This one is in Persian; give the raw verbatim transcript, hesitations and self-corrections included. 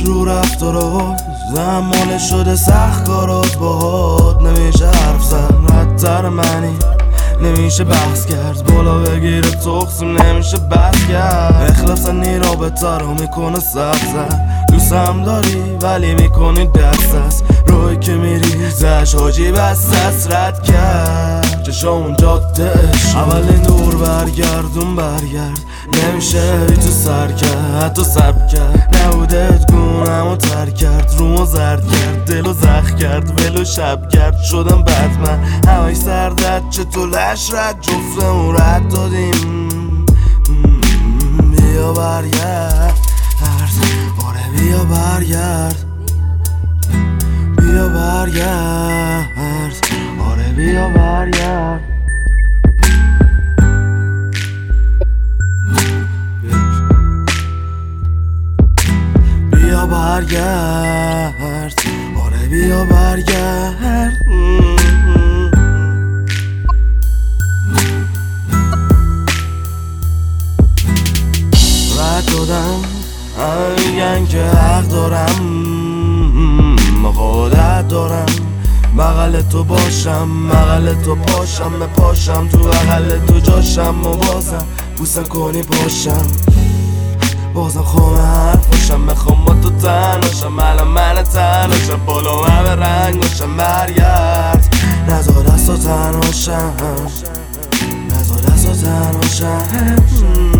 رو رفت و رو زمان شده سخت کارات باهات نمیشه حرف زد ردتر منی نمیشه بحث کرد بالا بگیره تقسیم نمیشه بحث کرد اخلاص نی رابطه رو میکنه سبزه دوست هم داری ولی میکنی دست است روی که میری زش حاجی بس دست رد کرد چشمون جادهش اولین دور برگردون برگرد نمیشه بی تو سر کرد حتی سب کرد نبودت گونم و تر کرد رومو زرد کرد دلو زخ کرد ولو شب کرد شدم بدمن هوای سردت چطور لش رد جفتمون رد دادیم بیا برگرد آره بیا برگرد بیا برگرد آره بیا برگرد بیا برگرد آره بیا برگرد رد دادم همه میگن که حق دارم خودت دارم بغل تو باشم بغل تو پاشم پاشم تو بغل تو جاشم و بازم بوسم کنی پاشم بازم خوام حرف باشم میخوام با تو تنهاشم الان من تنهاشم بالا همه رنگ باشم برگرد نزار دست و تنهاشم نزار دست و تنهاشم